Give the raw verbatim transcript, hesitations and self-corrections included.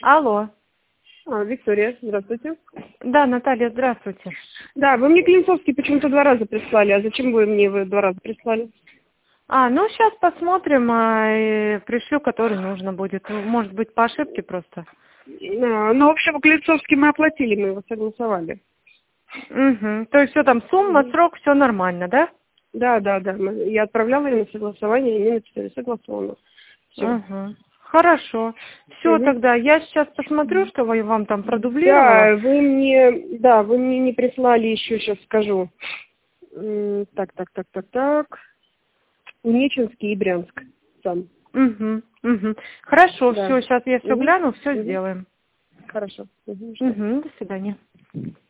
Алло. А, Виктория, здравствуйте. Да, Наталья, здравствуйте. Да, вы мне Клинцовский почему-то два раза прислали. А зачем вы мне его два раза прислали? А, ну сейчас посмотрим, а, и пришлю, который нужно будет. Ну, может быть, по ошибке просто. А, ну, в общем, Клинцовский мы оплатили, мы его согласовали. Угу. То есть все там сумма, Мгм. срок, все нормально, да? Да, да, да. мы- Я отправляла ей на согласование, и мне написали согласовано. Все. Угу. Хорошо. Все тогда. Я сейчас посмотрю, что я вам там продублировала. Да, вы мне, да, вы мне не прислали еще, сейчас скажу. М, Так, так, так, так, так. Унеченский и Брянск. Сам. Угу. Угу. Хорошо, Да. все, сейчас я все Мгм. гляну, все Мгм. сделаем. Хорошо. Мгм, жду. Угу. До свидания.